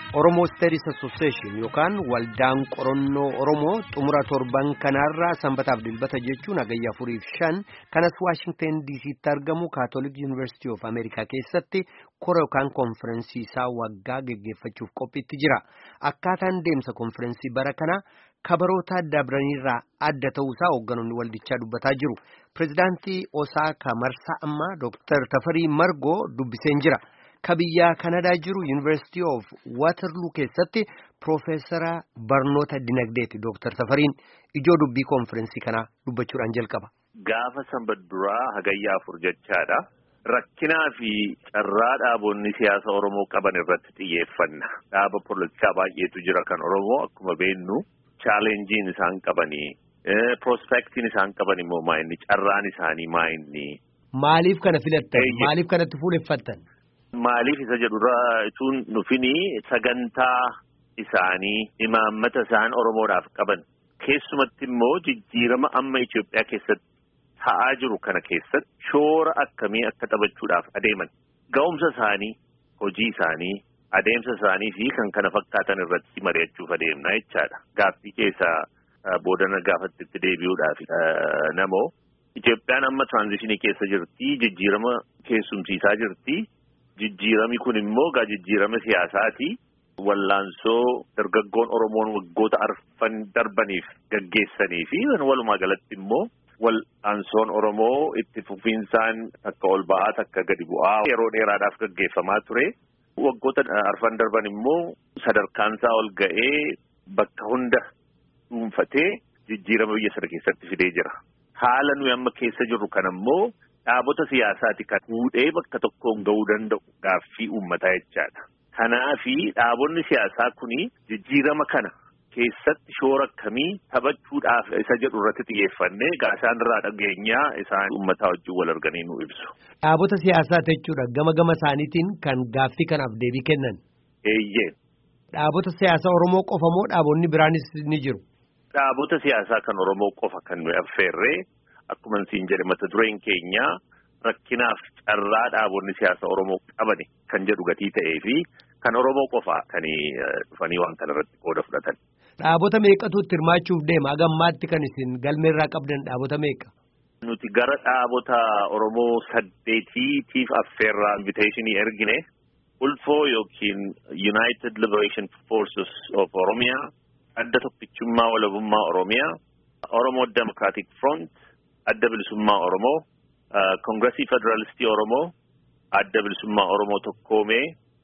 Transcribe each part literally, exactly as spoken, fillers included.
Oromo Studies Association yookaan waldaan qorannoo Oromoo xumura torban kanarraa sanbataaf dilbata jechuun hagayya afuriif shan kanas Washington D C tti argamu Catholic University of America keessatti kora yookaan konferensii isaa waggaa geggeeffachuuf qophiitti jira. Akkaataan deemsa konferensii bara kana kabaroota dabranirraa adda ta'uusaa hoogganoonni waldichaa dubbataa jiru. Pireezidaantii Osaaka Marsaa ammaa Dooktar Tafarii Margoo dubbiseen jira. Kabiyyaa Kanadaa jiru University of Waterloo keessatti Profeesara barnoota dinagdeeti Dooktar Tafariin ijoo dubbii konferensii kanaa dubbachuudhaan jalqaba. Gaafa sanbata duraa hagayyaa afur jechaadha. Rakkinaa fi carraa dhaabonni siyaasa Oromoo qaban irratti xiyyeeffanna. Dhaaba poolitikaa baay'eetu jira kan Oromoo akkuma beeknu chaalenjiin isaan qabanii prospektiin isaan qaban immoo maayinni carraan isaanii maayinni. Maaliif kana filattan? Maaliif kanatti fuuleffattan? Maaliif isa jedhurraa ituun nufini sagantaa isaanii imaammata isaan Oromoodhaaf qaban keessumatti immoo jijjiirama amma Itoophiyaa keessatti ta'aa jiru kana keessatti shoora akkamii akka taphachuudhaaf adeeman ga'umsa isaanii hojii isaanii adeemsa isaanii fi kan kana fakkaatan irratti mari'achuuf adeemna jechaadha. Gaaffii keessaa boodana gaafatti itti deebi'uudhaaf namoo Itoophiyaan amma tiraanzishinii keessa jirti jijjiirama keessumsiisaa jirti. Jijjiirami kun immoo gaa jijjiirama siyaasaati. Wallaansoo dargaggoon Oromoon waggoota arfan darbaniif gaggeessanii fi walumaa galatti immoo wal'aansoon Oromoo itti fufiinsaan akka ol ba'aa takka gadi bu'aa yeroo dheeraadhaaf gaggeeffamaa ture. Waggoota arfan darban immoo sadarkaansaa ol ga'ee bakka hunda dhuunfatee jijjiirama biyya sana keessatti fidee jira. Haala nuyi amma keessa jirru kana immoo dhaabota siyaasaati kan fuudhee bakka tokkoon ga'uu danda'u gaaffii uummataa jechaadha. Kanaafi dhaabonni siyaasaa kuni jijjiirama kana keessatti shoora akkamii taphachuudhaaf isa jedhu irratti xiyyeeffannee gaasaan irraa dhageenyaa isaan uummataa wajjin wal arganii nu ibsu. Dhaabota siyaasaa jechuudha gama gama isaaniitiin kan gaaffii kanaaf deebii kennan. Eeyyee. Dhaabota siyaasaa Oromoo qofa moo dhaabonni biraanis ni jiru? Dhaabota siyaasaa kan Oromoo qofa kan nuyi affeerree. Akkuma siin jedhe mata dureen keenya rakkinaaf carraa dhaabonni siyaasa Oromoo qabani kan jedhu gatii ta'ee fi kan Oromoo qofaa kan dhufanii waan kana irratti qooda fudhatan. Dhaabota meeqatu itti hirmaachuuf deema? Hagammaatti kan isin galmeerraa qabdan dhaabota meeqa? Nuti gara dhaabota Oromoo saddeetiitiif affeerraa inviteeshinii ergine ulfoo yookiin United Liberation Forces of Oromiyaa, adda tokkichummaa walabummaa Oromiyaa, Oromoo Democratic Front, adda bilisummaa Oromoo, Kongiresii Federaalistii Oromoo, adda bilisummaa Oromoo tokkoomee,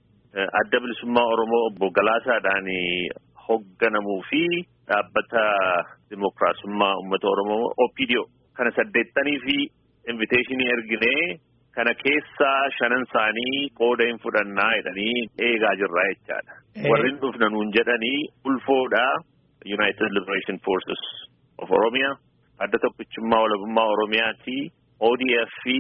adda bilisummaa Oromoo obbo Galaasaadhaan hoogganamuu fi dhaabbata Dimookiraasummaa Uummata Oromoo O P D O. Kana saddeettanii fi inviteeshinii erginee kana keessaa shanan isaanii qooda hin fudhannaa jedhanii eegaa jirraa jechaadha. Warri dhufna nuun jedhanii ulfoodhaa United Liberation Forces of Oromiyaa. Adda tokkichummaa walabummaa Oromiyaati O D F fi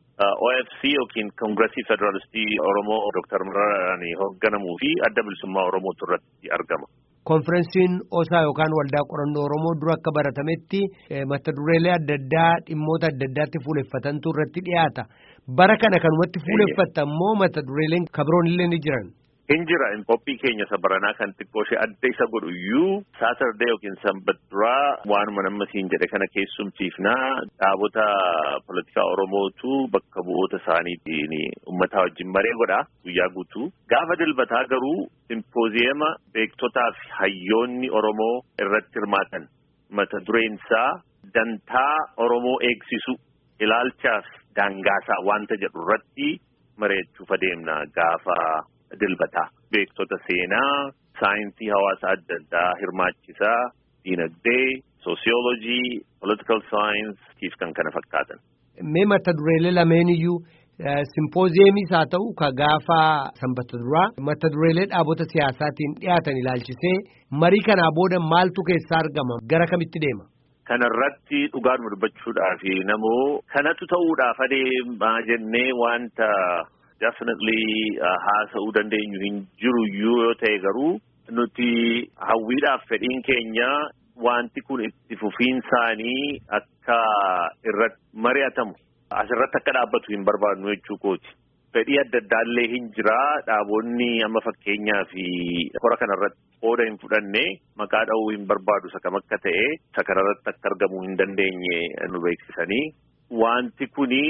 O F C yookiin Kongiresii Federaalistii Oromoo Dooktar Maraaraan hoogganamuu fi adda bilisummaa Oromootu irratti argama. Konferensiin Osaa yookaan waldaa qorannoo Oromoo dura akka baratametti mata dureelee adda addaa dhimmoota adda addaatti fuuleffatantu irratti dhiyaata. Bara kana kanumatti fuuleffattan moo mata dureeleen kabiroon illee ni jiran? Hin jira qophii keenya sabaranaa kan xiqqoo ishee adda isa godhu iyyuu Saatardee yookiin sanbata duraa waanuma nama siin jedhe kana keessumsiifnaa dhaabota poolitikaa Oromootu bakka bu'oota isaaniitiin uummataa wajjin maree godha guyyaa guutuu. Gaafa dilbataa garuu simpooziyama beektotaa fi hayyoonni Oromoo irratti hirmaatan mata dureensaa dantaa Oromoo eegsisu ilaalchaaf daangaasaa wanta jedhu irratti mareechuuf adeemna gaafa dilbataa. Beektota seenaa, saayinsii hawaasa adda addaa hirmaachisaa, diinagdee, soosiyoolojii, political science kiif kan kana fakkaatan. Mee mata dureelee lameen iyyuu simpooziyemiis haa ta'u ka gaafa sanbata duraa mata dureelee dhaabota siyaasaatiin dhiyaatan ilaalchisee marii kanaa booda maaltu keessaa argama gara kamitti deema? Kanarratti dhugaadhuma dubbachuudhaaf namoo kanatu ta'uudhaaf adeemaa jennee wanta definitely haasa'uu dandeenyu hin jiru yoo ta'e garuu nuti hawwiidhaaf fedhiin keenya wanti kun itti fufiinsaanii akka irratti mari'atamu asirratti akka dhaabbatu hin barbaadnu jechuu kooti. fedhii adda addaallee hin jira. Dhaabonni amma fakkeenyaa fi hora kanarratti qooda hin fudhanne maqaa dha'uu hin barbaadu isa kam akka ta'e isa kanarratti akka argamuu hin dandeenye nu beeksisanii. Wanti kuni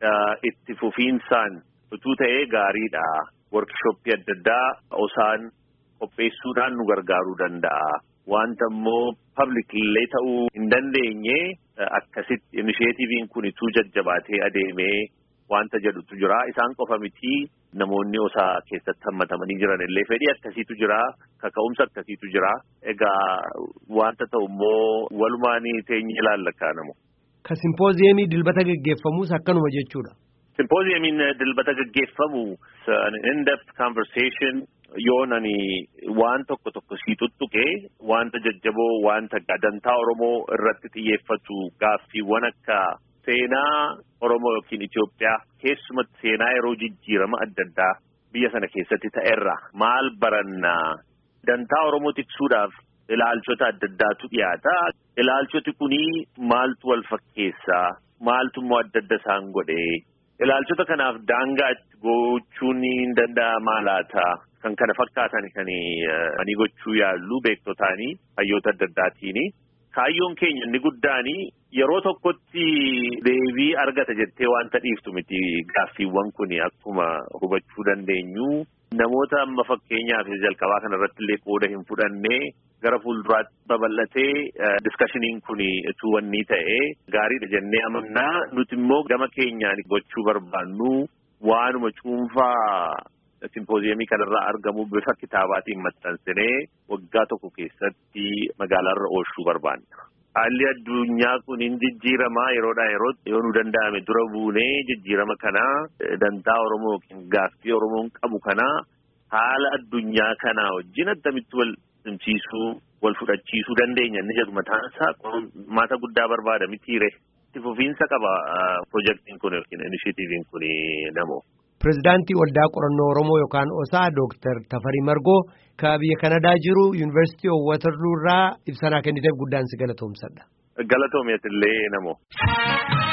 itti fufiinsaan utuu ta'ee gaariidha. Workshooppii adda addaa osaan qopheessuudhaan nu gargaaruu danda'a. Wanta immoo public illee ta'uu hin dandeenye akkasitti initiatiiviin kun ituu jajjabaatee adeemee wanta jedhutu jira. Isaan qofa miti namoonni osaa keessatti hammatamanii jiran illee fedhii akkasiitu jira, kaka'umsa akkasiitu jira. Egaa wanta ta'u immoo walumaan teenye ilaallakkaa namu. Ka simpooziyemii dilbata gaggeeffamus akkanuma jechuudha. Simpooziyemiin dilbata gaggeeffamu an in-depth conversation yoon ani waan tokko tokko sii tuttuqee wanta jajjaboo wanta dantaa Oromoo irratti xiyyeeffatu gaaffiiwwan akka seenaa Oromoo yookiin Itoophiyaa keessumatti seenaa yeroo jijjiirama adda addaa biyya sana keessatti ta'erra maal barannaa dantaa Oromoo tiksuudhaaf ilaalchota adda addaatu dhiyaata. Ilaalchoti kunii maaltu wal fakkeessaa maaltu immoo adda adda isaan godhee ilaalchota kanaaf daangaa itti gochuun hin danda'amaa laata kan kana fakkaatan kan ani gochuu yaallu beektotaanii hayyoota adda addaatiin. Kaayyoon keenya inni guddaanii yeroo tokkotti deebii argata jettee wanta dhiiftu miti gaaffiiwwan kun akkuma hubachuu dandeenyu namoota amma fakkeenyaaf jalqabaa kanarratti illee qooda hin fudhannee gara fuulduraatti babal'atee diskashiniin kun utuu wanni ta'ee gaariidha jennee amannaa. Nuti immoo gama keenyaan gochuu barbaannu waanuma cuunfaa simpooziyemii kanarraa argamu bifa kitaabaatiin maxxansinee waggaa tokko keessatti magaalaarra oolchuu barbaanna. Haalli addunyaa kun hin jijjiiramaa yeroodhaa yerootti yoo nu danda'ame dura buunee jijjiirama kanaa dantaa Oromoo yookiin gaaffii Oromoon qabu kanaa haala addunyaa kanaa wajjin attamitti wal simsiisuu wal fudhachiisuu dandeenya inni jedhu mataan isaa qormaata guddaa barbaada mitiire. Itti fufiinsa qaba piroojeektiin kun yookiin inishitiiviin kun namoo. Pireezidaantii Waldaa Qorannoo Oromoo yookaan Osaa Dooktar Tafarii Margoo ka biyya Kanadaa jiru Yuunivarsiitii Waterloo irraa ibsa kenniteef guddaan si galatoomsadha. Galatoomeetillee namoo.